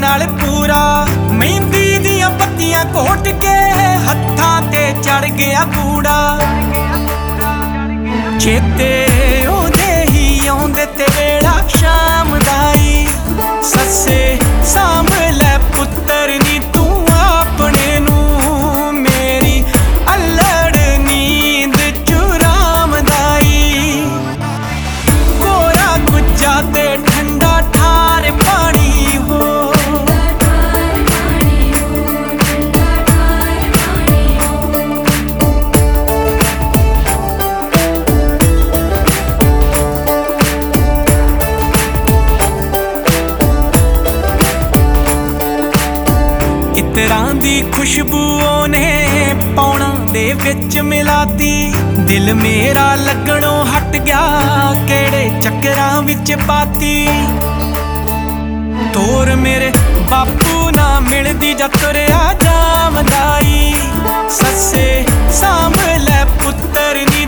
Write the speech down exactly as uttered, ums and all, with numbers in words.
नाल पूरा मेहंदी दियां पत्तियां कोट के हत्थां ते चढ़ गया कूड़ा चेते ओदे ही आउंदे ते वेड़ा शाम दाई सस्से साम लै पुत्तर नी तू अपने नू मेरी अल्लड़ नींद चुराम दाई कोरा गुज्जा ते ठंडा ठार पानी हो इतरां दी खुशबू ने पौना दे विच मिलाती दिल मेरा लगणों हट गया केड़े चक्करां विच पाती तोर मेरे बापू ना मिलदी जा तुरिया जामदाई सस्से साम लै पुत्तर नी